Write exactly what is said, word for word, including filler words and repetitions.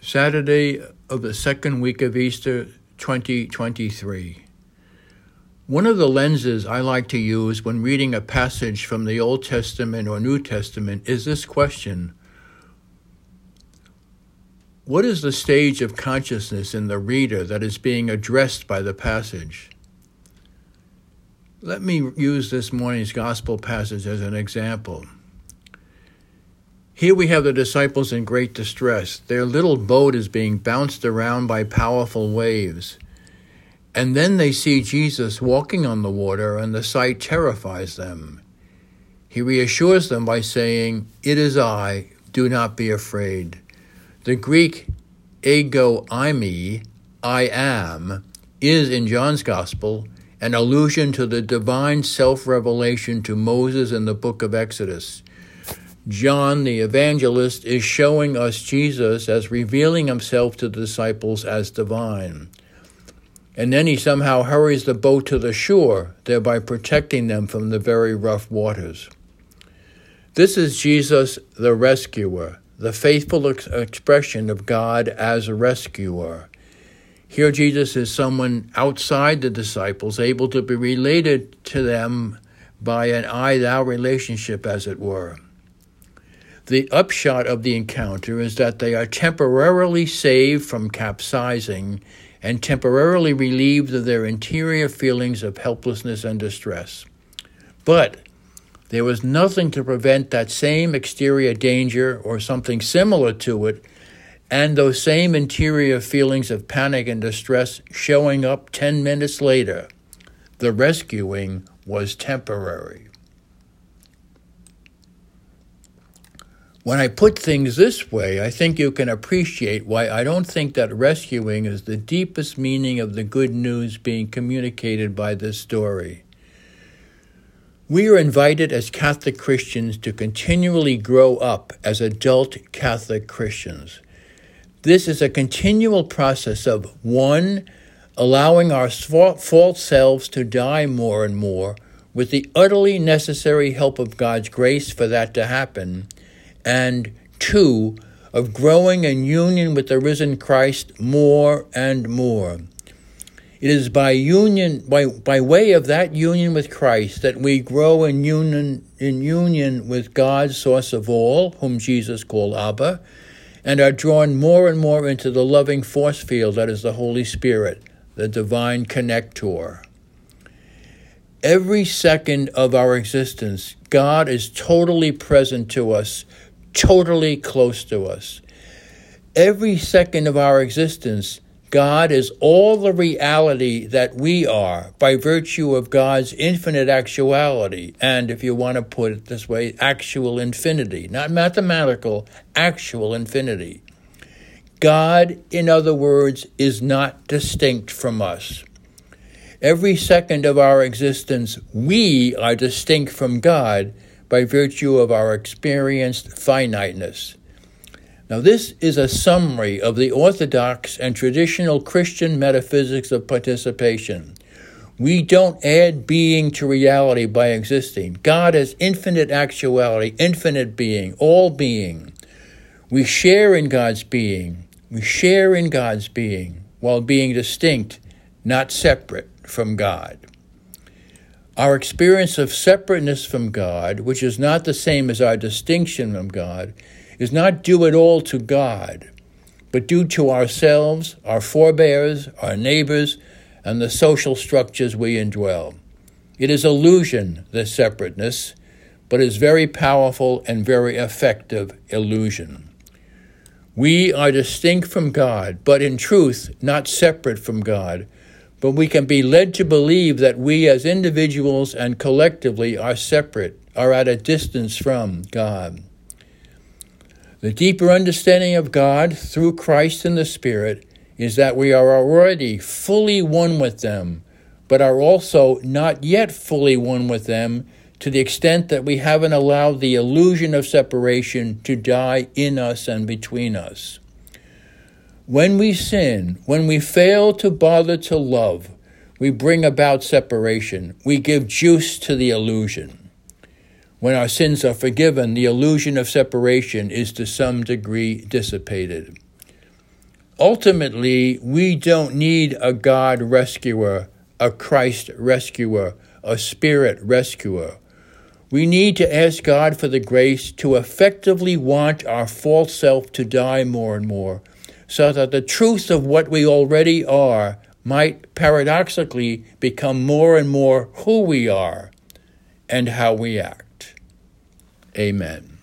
Saturday of the second week of Easter, twenty twenty-three. One of the lenses I like to use when reading a passage from the Old Testament or New Testament is this question: what is the stage of consciousness in the reader that is being addressed by the passage? Let me use this morning's gospel passage as an example. Here we have the disciples in great distress. Their little boat is being bounced around by powerful waves. And then they see Jesus walking on the water, and the sight terrifies them. He reassures them by saying, "It is I, do not be afraid." The Greek ego eimi, I am, is in John's Gospel an allusion to the divine self-revelation to Moses in the book of Exodus. John, the evangelist, is showing us Jesus as revealing himself to the disciples as divine. And then he somehow hurries the boat to the shore, thereby protecting them from the very rough waters. This is Jesus, the rescuer, the faithful ex- expression of God as a rescuer. Here Jesus is someone outside the disciples, able to be related to them by an I-thou relationship, as it were. The upshot of the encounter is that they are temporarily saved from capsizing and temporarily relieved of their interior feelings of helplessness and distress. But there was nothing to prevent that same exterior danger or something similar to it and those same interior feelings of panic and distress showing up ten minutes later. The rescuing was temporary. When I put things this way, I think you can appreciate why I don't think that rescuing is the deepest meaning of the good news being communicated by this story. We are invited as Catholic Christians to continually grow up as adult Catholic Christians. This is a continual process of, one, allowing our false selves to die more and more with the utterly necessary help of God's grace for that to happen, and two, of growing in union with the risen Christ more and more. It is by union, by, by way of that union with Christ, that we grow in union, in union with God, source of all, whom Jesus called Abba, and are drawn more and more into the loving force field that is the Holy Spirit, the divine connector. Every second of our existence, God is totally present to us, totally close to us. Every second of our existence, God is all the reality that we are by virtue of God's infinite actuality, and if you want to put it this way, actual infinity, not mathematical, actual infinity. God, in other words, is not distinct from us. Every second of our existence, we are distinct from God by virtue of our experienced finiteness. Now, this is a summary of the orthodox and traditional Christian metaphysics of participation. We don't add being to reality by existing. God has infinite actuality, infinite being, all being. We share in God's being. We share in God's being while being distinct, not separate from God. Our experience of separateness from God, which is not the same as our distinction from God, is not due at all to God, but due to ourselves, our forebears, our neighbors, and the social structures we indwell. It is illusion, this separateness, but is very powerful and very effective illusion. We are distinct from God, but in truth, not separate from God, but we can be led to believe that we as individuals and collectively are separate, are at a distance from God. The deeper understanding of God through Christ and the Spirit is that we are already fully one with them, but are also not yet fully one with them to the extent that we haven't allowed the illusion of separation to die in us and between us. When we sin, when we fail to bother to love, we bring about separation. We give juice to the illusion. When our sins are forgiven, the illusion of separation is to some degree dissipated. Ultimately, we don't need a God rescuer, a Christ rescuer, a Spirit rescuer. We need to ask God for the grace to effectively want our false self to die more and more, so that the truth of what we already are might paradoxically become more and more who we are and how we act. Amen.